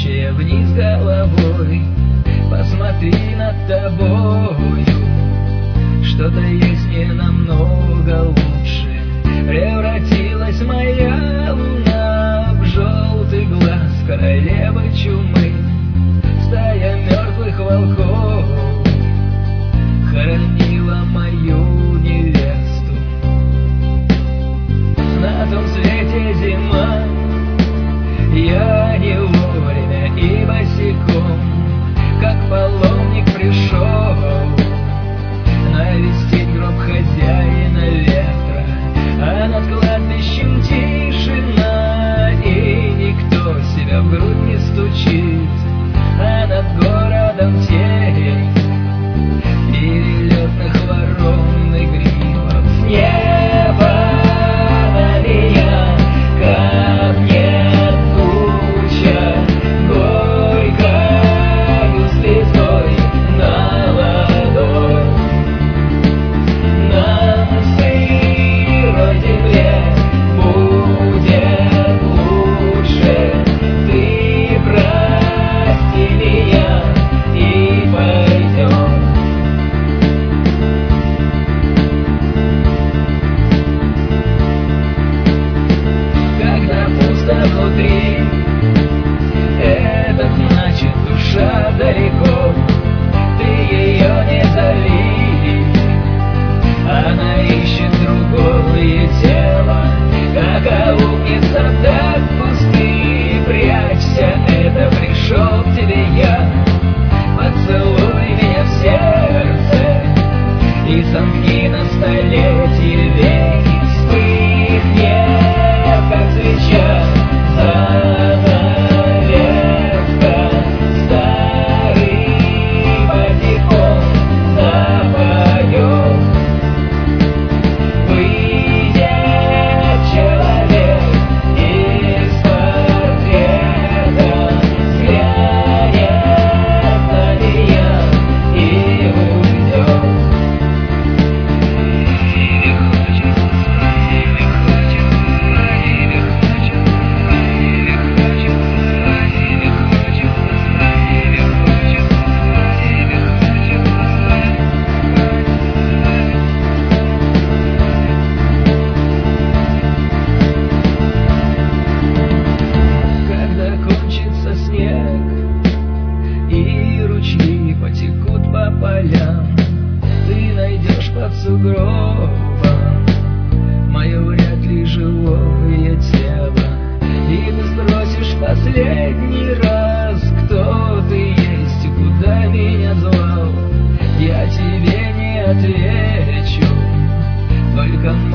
падающая вниз головой. Посмотри над тобою, что-то есть не намного лучше. Превратилась моя луна в желтый глаз королевы чумы. Стая мертвых волков хоронила мою невесту. На том свете зима, я не вовремя и босиком, как паломник пришел навестить гроб хозяина ветра. А над кладбищем тишина, и никто себя в грудь не стучит. А над городом тень перелетных ворон и грибов. С неба на меня капнет туча горькою слезой на ладонь. На сырой земле будет лучше. Ты прости меня и пойдем. Когда пусто внутри, это значит душа далеко. Ты ее не зови, она ищет другое тело. Как аукнется так пустый, прячься, это пришел к тебе я. Поцелуй меня в сердце и сомкни на столетие веки. Вспыхнет, как свеча, занавеска, старый патефон запоет. Выйдет человек из портрета, взглянет на меня и уйдет. Когда кончится снег и ручьи потекут по полям, ты найдешь под сугробом мое вряд ли живое тело. И ты спросишь последний раз, кто ты есть и куда меня звал. Я тебе не отвечу, только